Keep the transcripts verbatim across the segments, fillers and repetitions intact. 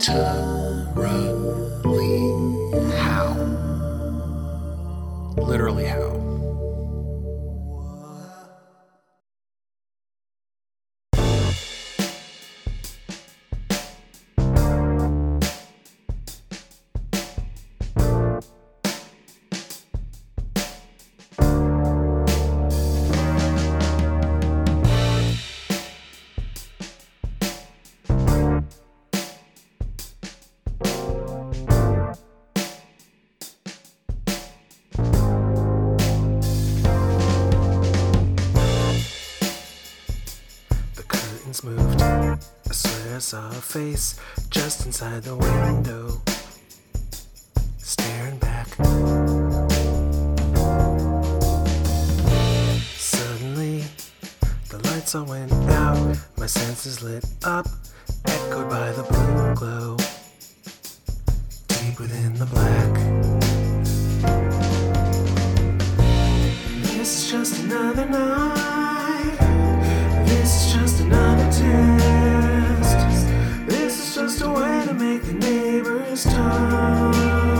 Literally how? Literally how? Moved. I swear I saw a face just inside the window, staring back. Suddenly, the lights all went out, my senses lit up, echoed by the blue glow, deep within the black. This is just another night. This is just another test. This is just a way to make the neighbors talk.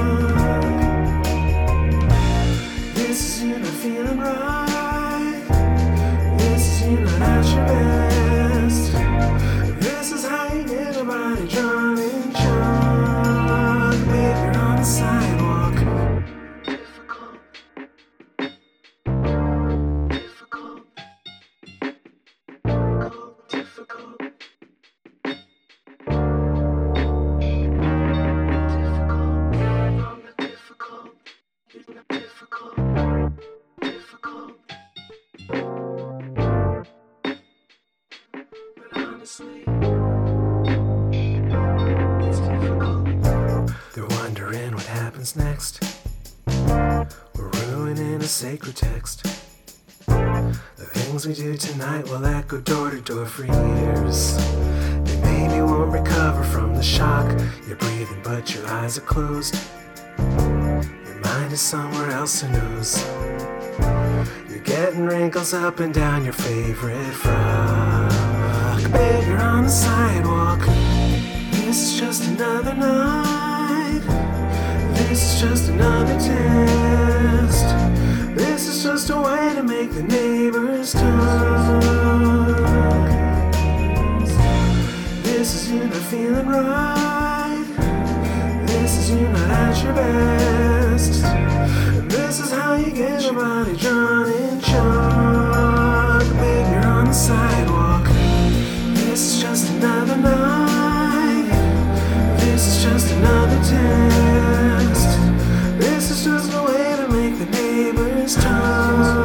This is you not feeling right. This is you not at your best. This is how you get your body drawn in chalk. Babe, you're on the sidewalk. Difficult. Difficult. Difficult. Difficult. Difficult. Difficult. But honestly, it's difficult. They're wondering what happens next. We're ruining a sacred text. The things we do tonight will echo door to door for years. They maybe won't recover from the shock. You're breathing but your eyes are closed. Your mind is somewhere else, who knows. You're getting wrinkles up and down your favorite frock. Babe, you're on the sidewalk. This is just another night. This is just another test. This is just a way to make the neighbors talk. This is you not feeling right. This is you not at your best. This is how you get your body drawn in chalk. Babe, you're on the sidewalk. This is just another night. This is just another test. This is just a way to make the neighbors talk.